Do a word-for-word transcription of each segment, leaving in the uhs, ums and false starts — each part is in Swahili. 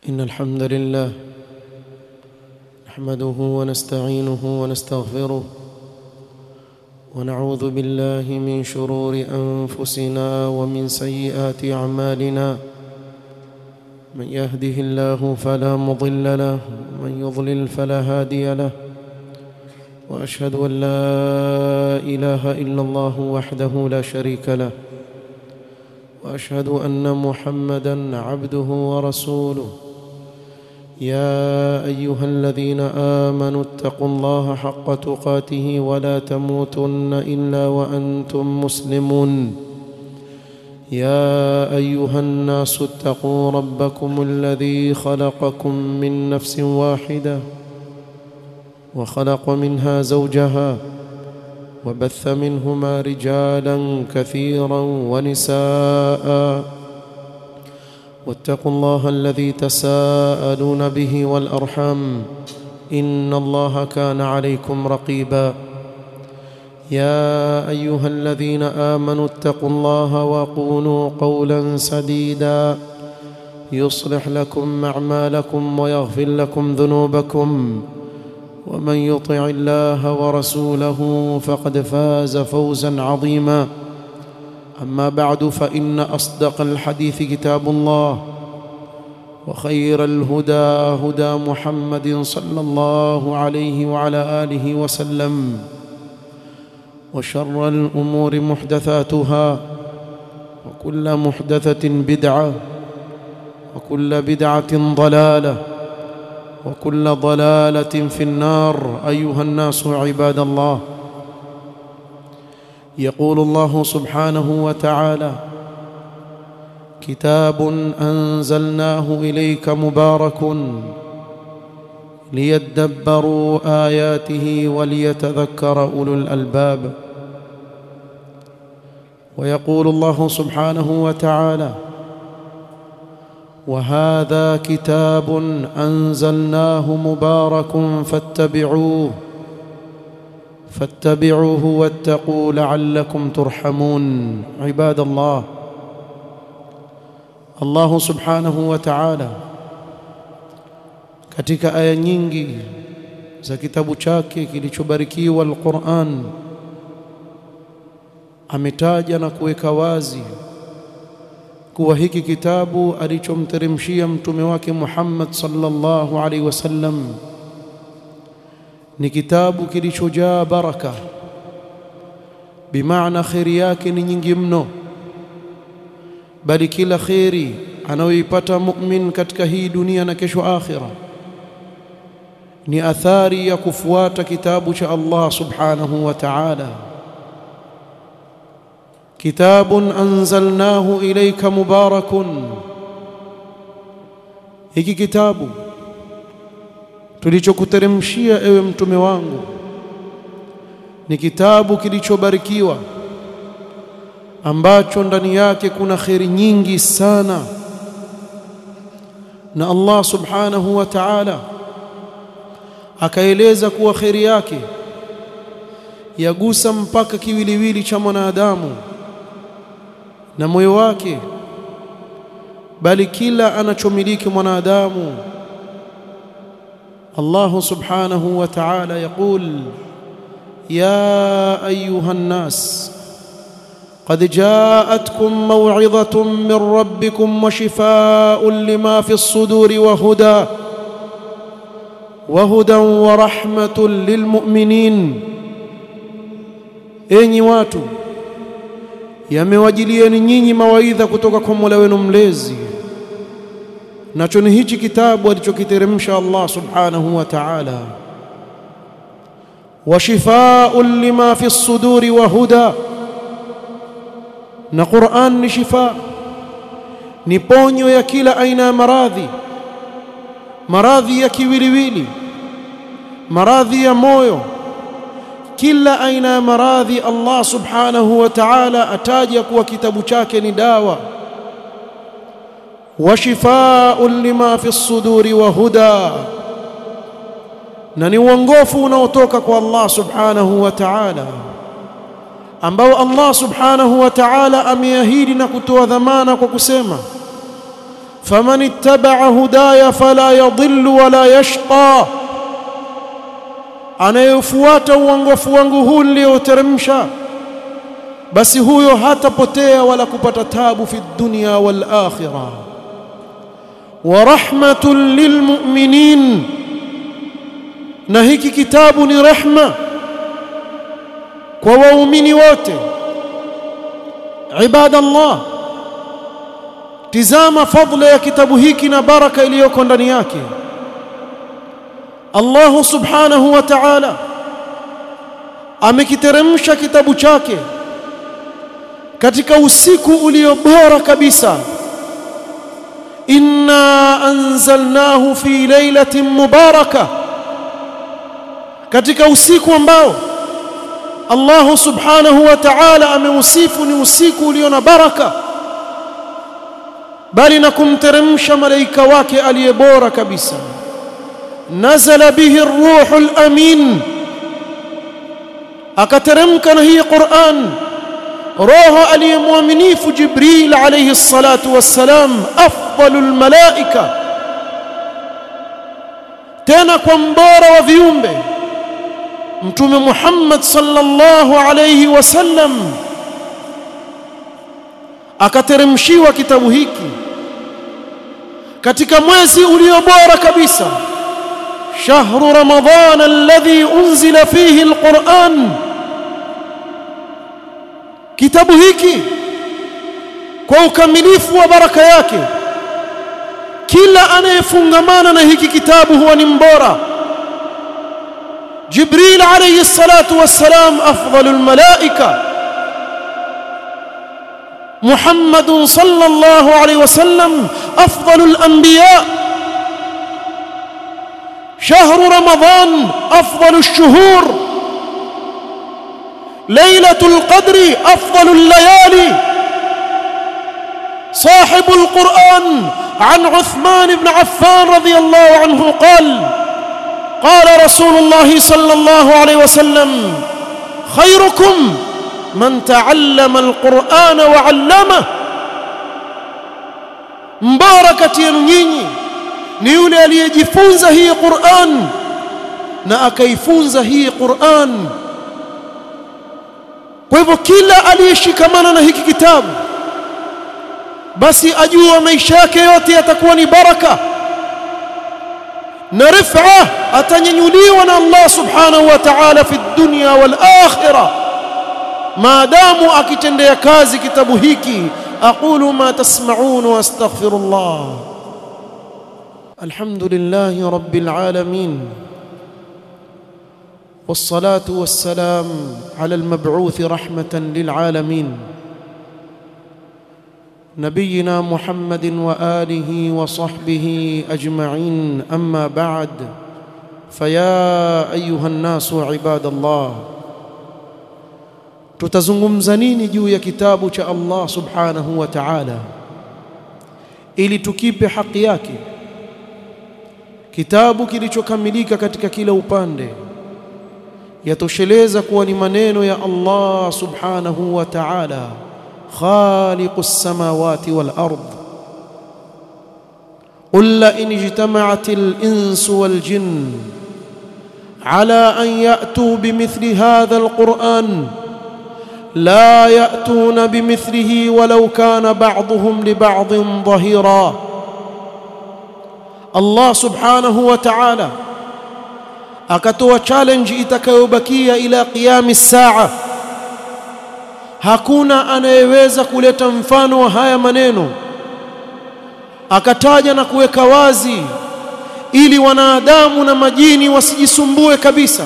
إن الحمد لله نحمده ونستعينه ونستغفره ونعوذ بالله من شرور أنفسنا ومن سيئات أعمالنا. من يهده الله فلا مضل له ومن يضلل فلا هادي له، وأشهد أن لا إله إلا الله وحده لا شريك له، وأشهد أن محمدًا عبده ورسوله. يا أيها الذين آمنوا اتقوا الله حق تقاته ولا تموتن إلا وأنتم مسلمون. يا أيها الناس اتقوا ربكم الذي خلقكم من نفس واحدة وخلق منها زوجها وبث منهما رجالا كثيرا ونساء، واتقوا الله الذي تساءلون به والأرحام إن الله كان عليكم رقيبا. يا أيها الذين آمنوا اتقوا الله وقولوا قولا سديدا يصلح لكم أعمالكم ويغفر لكم ذنوبكم، ومن يطع الله ورسوله فقد فاز فوزا عظيما. أما بعد، فإن أصدق الحديث كتاب الله، وخير الهدى هدى محمد صلى الله عليه وعلى آله وسلم، وشر الأمور محدثاتها، وكل محدثة بدعة، وكل بدعة ضلالة، وكل ضلالة في النار. أيها الناس عباد الله، يقول الله سبحانه وتعالى: كتاب أنزلناه إليك مبارك ليدبروا آياته وليتذكر أولو الألباب. ويقول الله سبحانه وتعالى: وهذا كتاب أنزلناه مبارك فاتبعوه فاتبعوه واتقوا لعلكم ترحمون. عباد الله، Allah subhanahu wa ta'ala katika aya nyingi za kitabu chake kilichobarikiwa Al-Qur'an ametaja na kuweka wazi kuwa hiki kitabu alichomteremshia mtume wake Muhammad sallallahu alaihi wasallam ni kitabu kilichojaa baraka, bimaana khairi yake ni nyingi mno, bali kila khairi anayoipata mu'min katika hii dunia na kesho akhira ni athari ya kufuata kitabu cha Allah subhanahu wa ta'ala. Kitabun anzalnahu ilayka mubarakun, hiki kitabu tulichokuteremshia ewe mtume wangu ni kitabu kilichobarikiwa, ambacho ndani yake kuna khairi nyingi sana, na Allah subhanahu wa ta'ala akaeleza kuwa khairi yake yagusa mpaka kiwiliwili cha mwanadamu na moyo wake, bali kila anachomiliki mwanadamu. Allah subhanahu wa ta'ala yaqul: ya ayuha an-nas qad ja'atkum maw'izatun min rabbikum wa shifaa'un lima fi as-suduri wa huda wa hudan wa rahmatun lil mu'minin. Enyi watu, yamewajilieni nyinyi mawaidha kutoka kwa Mola wenu mlezi, nacho ni hichi kitabu alichokiteremsha Allah subhanahu wa ta'ala. Wa shifaa'un lima fi as-suduri wa huda, na Qur'an ni shifa, ni ponyo ya kila aina ya maradhi, maradhi ya kiwiliwili, maradhi ya moyo, kila aina ya maradhi Allah subhanahu wa ta'ala ataja kuwa kitabu chake ni dawa. Wa shifaa'un lima fi as-suduri wa huda, na ni uongofu unaotoka kwa Allah subhanahu wa ta'ala, ambao Allah subhanahu wa ta'ala ameahidi na kutoa dhamana kwa kusema: faman ittaba'a hudaya fala yadhillu wala yashqa, anayefuata uongofu wangu huu nilioteremsha basi huyo hatapotea wala kupata tabu fi dunya wal akhirah. Wa rahmatun lilmu'minin, na hiki kitabu ni rehma kwa waumini wote. Ibadallah, tizama fadhila ya kitabu hiki na baraka iliyoko ndani yake. Allah subhanahu wa ta'ala amekiteremsha kitabu chake katika usiku ulio bora kabisa. Inna anzalnahu fi laylatin mubarakah, katika usiku ambao Allah subhanahu wa ta'ala ameusifu ni usiku ulio na baraka, bali na kumteremsha malaika wake aliyebora kabisa. Nazala bihi ar-ruhul amin, akateremka na hii Qur'an roho aliyemwaminifu Jibril alayhi salatu wassalam, afdalul malaika, tena kwa mbora wa viumbe Mtume Muhammad sallallahu alayhi wasallam akateremshiwa kitabu hiki katika mwezi ulio bora kabisa, shahru ramadhana alladhi unzila fihi alquran. Kitabu hiki kwa ukamilifu wa baraka yake, kila anayefungamana na hiki kitabu huwa ni mbora. Jibril alayhi salatu wassalam afdalul malaika, Muhammadun sallallahu alayhi wasallam afdalul anbiya, shahru ramadan afdalush shuhur, laylatul qadri afdalul layali. صاحب القرآن عن عثمان بن عفان رضي الله عنه قال قال رسول الله صلى الله عليه وسلم خيركم من تعلم القرآن وعلمه. مباركة ينيني ni yule aliyejifunza hii Qur'an na akaifunza hii Qur'an. Kwa hivyo kila aliyeshikamana na hiki kitabu basi ajua maisha yake yote yatakuwa ni baraka na rif'a, atanyanyuliwa na Allah subhanahu wa ta'ala fi dunya wal akhirah maadamu akitendea kazi kitabu hiki. aqulu ma tasma'un wa astaghfirullah. alhamdulillahi rabbil alamin, wassalatu wassalam ala al-mab'uth rahmatan lil alamin, نبينا محمد وآله وصحبه أجمعين. أما بعد، فيا أيها الناس عباد الله، tutazungumza nini juu ya kitabu cha Allah subhanahu wa ta'ala ili tukipe haki yake, kitabu kilichokamilika katika kila upande, yatosheleza kuwa ni maneno ya Allah subhanahu wa ta'ala, خالق السماوات والأرض. قل لئن اجتمعت الإنس والجن على أن يأتوا بمثل هذا القرآن لا يأتون بمثله ولو كان بعضهم لبعض ظهيرا. الله سبحانه وتعالى akatoa challenge itakayobakia ila qiyam as-saa. Hakuna anayeweza kuleta mfano wa haya maneno. Akataja na kuweka wazi ili wanadamu na majini wasijisumbue kabisa.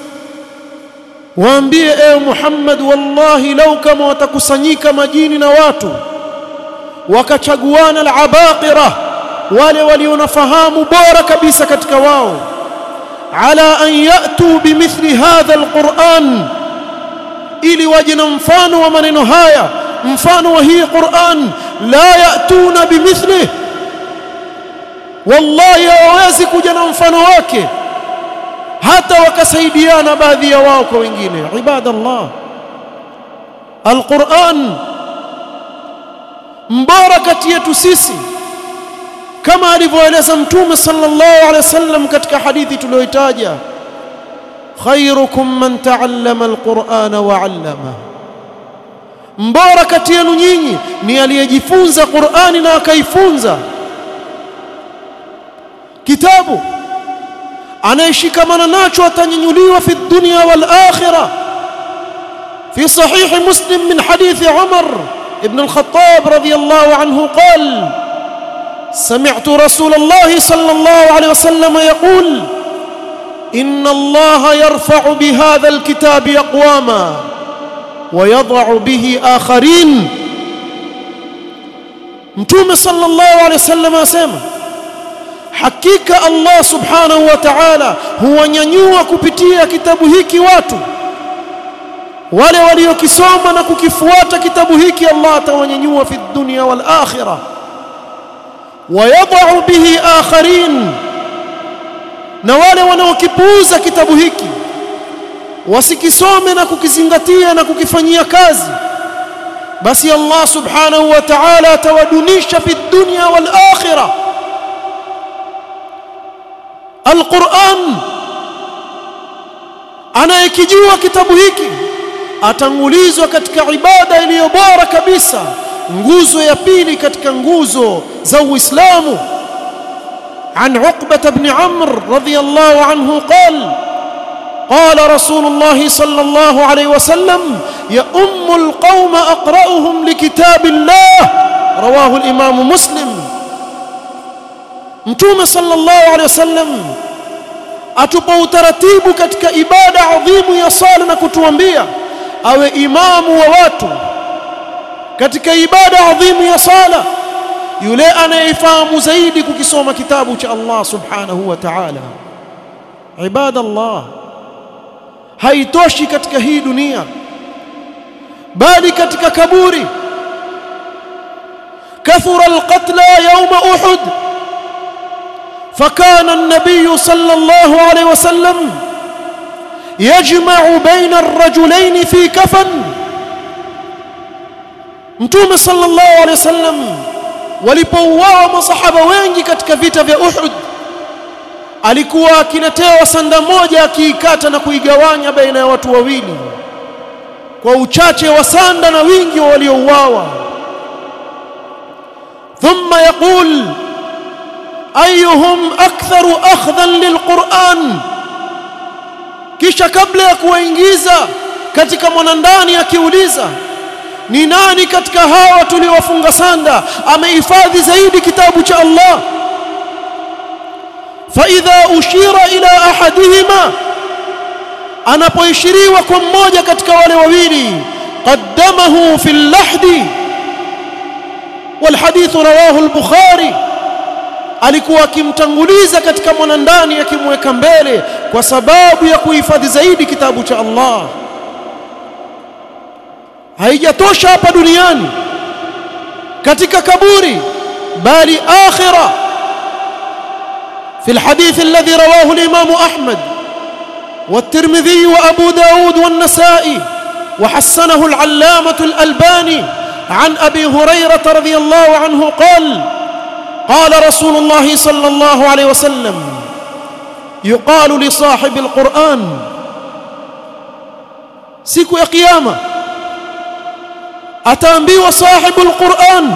Waambie ewe Muhammad, wallahi lau kama watakusanyika majini na watu wakachaguana al-abaqira, wale walionafahamu bora kabisa katika wao, ala an yatu bimithli hadha al-Qur'an, ili waje na mfano wa maneno haya, mfano wa hii Qur'an, la yatuna bimithlihi, wallahi hawawezi kuja na mfano wake, hata wakasaidiana baadhi ya wao kwa wengine. Ibadallah, al-Qur'an mbora kati yetu sisi kama alivyoeleza mtume sallallahu alaihi wasallam katika hadithi tuliyoitaja, khairukum man ta'allama alqur'ana wa 'allama, mbora kati yenu nyinyi ni aliyejifunza Qur'ani na akaifunza. Kitabu anayeshikamana nacho atanyanyuliwa fi dunya wal akhirah. في صحيح مسلم من حديث عمر ابن الخطاب رضي الله عنه قال: سمعت رسول الله صلى الله عليه وسلم يقول: إن الله يرفع بهذا الكتاب أقواما ويضع به آخرين. متوم صلى الله عليه وسلم أسمع حقيقة الله سبحانه وتعالى هو nyanyua kupitia kitabu hiki watu wale waliokisoma na kukifuata kitabu hiki. Allah atawanyanyua fi dunya wal akhirah, wayadh'u bihi akharin, na wale wanaokipuuza kitabu hiki wasikisome na kukizingatia na kukifanyia kazi, basi Allah subhanahu wa ta'ala atawadunisha fi dunya wal akhirah. Al-Qur'an, anayekijua kitabu hiki atangulizwa katika ibada iliyo bora kabisa, nguzo ya pili katika nguzo za Uislamu. An Uqbah ibn Amr radiyallahu anhu qala: qala Rasulullah sallallahu alayhi wasallam: ya ummul qaum aqra'uhum likitabillah. Rawahu al-Imam Muslim. Mtume sallallahu alayhi wasallam atupa utaratibu katika ibada adhimu ya sala na kutuambia awe imamu wa watu katika ibada adhimu ya sala yule anayefahamu zaidi kukisoma kitabu cha Allah subhanahu wa ta'ala. Ibadallah, haitoshi katika hii dunia, bali katika kaburi. kathura alqatla yawma uhud, fakana an-nabiy sallallahu alayhi wasallam يجمع بين الرجلين في كفن. Mtume sallallahu alayhi wasallam walipouawa masahaba wengi katika vita vya Uhud, alikuwa akiletewa sanda moja akiikata na kuigawanya baina ya watu wawili kwa uchache wa sanda na wingi wa waliouawa. Thumma yaqul: ayyuhum aktharu akhdhan lilquran, kisha kabla ya kuwaingiza katika mwanandani akiuliza, ni nani katika hawa tuliowafunga sanda amehifadhi zaidi kitabu cha Allah? Fa idha ushira ila ahadihima, anapoishiriwa kwa mmoja katika wale wawili, qaddamahu fil lahdi. Wal hadith rawahu al-Bukhari, alikuwa akimtanguliza katika mwanandani akimweka mbele kwa sababu ya kuhifadhi zaidi kitabu cha Allah. Haijatosha hapa duniani katika kaburi, bali akhira. في الحديث الذي رواه الإمام أحمد والترمذي وأبو داود والنسائي وحسنه العلامة الألباني عن أبي هريرة رضي الله عنه قال: قال رسول الله صلى الله عليه وسلم: يقال لصاحب القرآن siku ya kiyama ataambiwa sahibul Qur'an.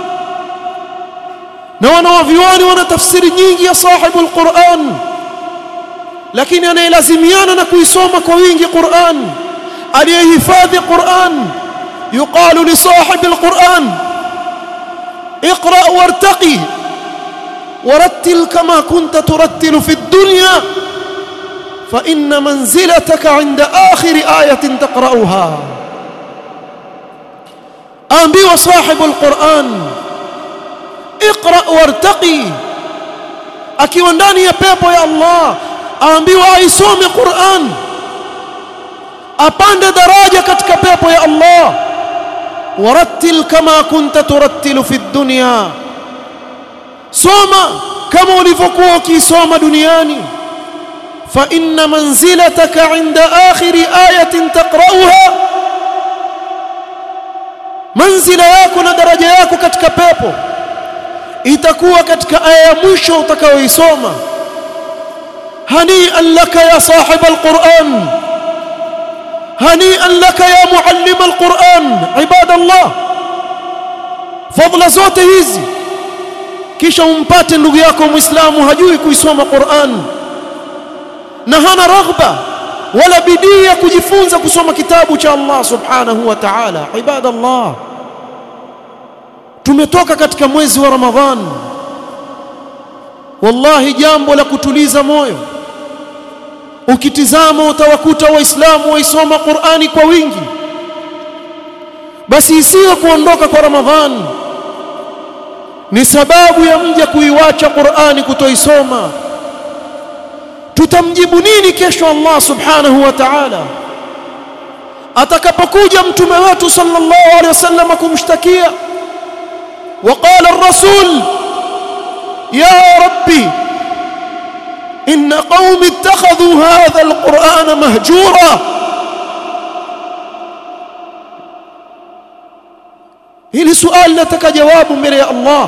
Na wanawavyuoni wana tafsiri nyingi ya sahibul Qur'an, lakini anayelazimiana na kuisoma kwa wingi Qur'an, aliyehifadhi Qur'an, yuqalu li sahibil Qur'an: اقرأ وارتقي ورتل كما كنت ترتل في الدنيا فإن منزلتك عند آخر آية تقرأها. أنبي وصاحب القرآن اقرأ وارتقي، akiwa ndani ya pepo ya Allah aambiwa aisome Qur'an, apande daraja katika pepo ya Allah. warattil kama kunta turattilu fi dunya, soma kama ulivyokuwa ukisoma duniani. fa inna manzilataka inda akhiri ayatin taqra'uha, manzila yako na daraja yako katika pepo itakuwa katika aya ya mwisho utakayoisoma. hani'an laka ya sahib alquran, hani'an laka ya muallim alquran. Ibadallah, fadhila zote hizi kisha umpate ndugu yako muislamu hajui kuisoma Qur'an na hana raghba wala bidii ya kujifunza kusoma kitabu cha Allah subhanahu wa ta'ala. Ibadallah, tumetoka katika mwezi wa Ramadhan, wallahi jambo la kutuliza moyo. Ukitizama utawakuta waislamu waisoma Qur'ani kwa wingi, basi isiwe kuondoka kwa Ramadhan ni sababu ya mja kuiwacha Qur'ani kutoisoma. Tutamjibu nini kesho Allah subhanahu wa ta'ala atakapokuja mtume wetu sallallahu alaihi wasallam kumshtakia? وقال الرسول يا ربي إن قوم اتخذوا هذا القرآن مهجورا. hili swali nataka jawabu mbele ya Allah.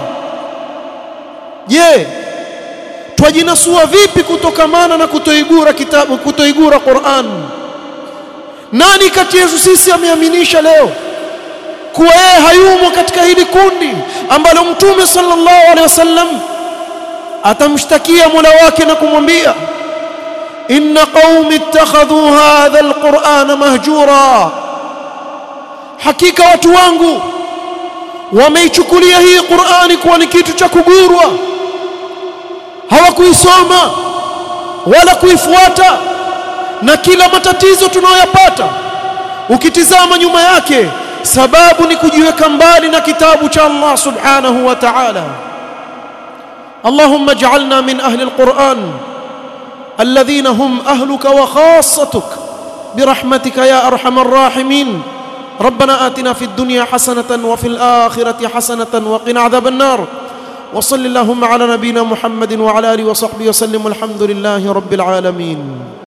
Je, twajinasua vipi kutokamana na kutoigura kitabu, kutoigura Qur'an? Nani kati yetu sisi ameaminisha leo kuwa yeye hayumo katika hili kundi ambalo mtume sallallahu alaihi wasallam atamshtakia Mola wake na kumwambia inna qaumi ittakhadhu hadha alqur'ana mahjura, hakika watu wangu wameichukulia hii Qur'ani kuwa ni kitu cha kugurwa, hawakuisoma wala kuifuata, na kila matatizo tunayoyapata ukitizama nyuma yake sababu ni kujiweka mbali na kitabu cha Allah subhanahu wa ta'ala. Allahumma ij'alna min ahli alquran alladhina hum ahluka wa khassatuk birahmatika ya arhamar rahimin. ربنا آتنا في الدنيا حسنة وفي الآخرة حسنة وقنا عذاب النار. وصل اللهم على نبينا محمد وعلى آله وصحبه وسلم. والحمد لله رب العالمين.